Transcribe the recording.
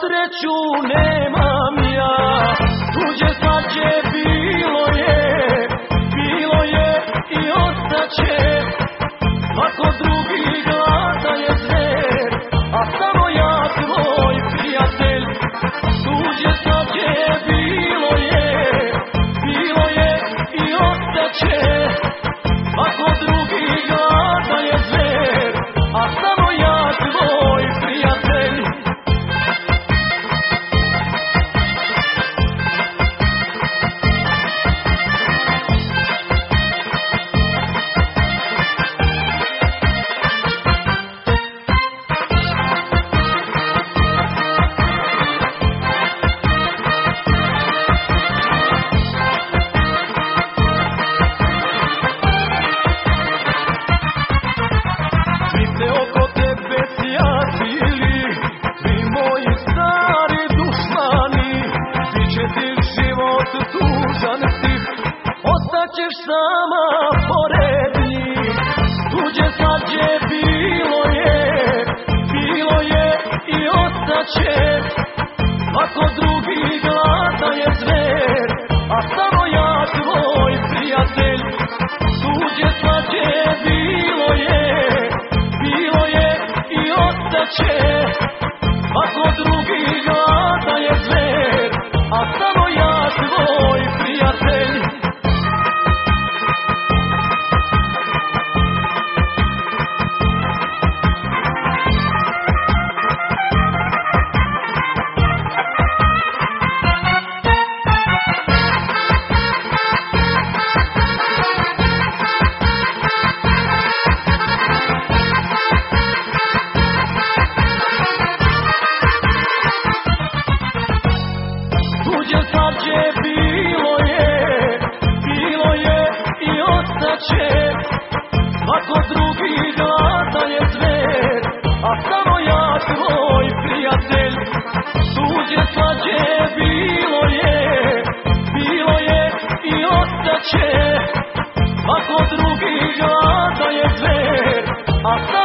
sreću nemam ja, tuđe svađe bilo je i ostaće. Svako drugi glada je zver, a samo ja tvoj prijatelj. Tuđe svađe bilo je i ostaće. Svako drugi glada je zver, a samo ja tvoj prijatelj. Ostaćeš sama pored njih, tuđe svađe bilo je i ostaće. Svako drugi glada je zver, a samo ja tvoj prijatelj. Tuđe svađe bilo je i ostaće. Svako drugi glada je zver, a samo ja tvoj prijatelj. Tuđe svađe bilo je i ostaće. Svako drugi glada je zver, a samo ja tvoj prijatelj. Tuđe svađe bilo je i ostaće. Svako drugi glada je zver, a samo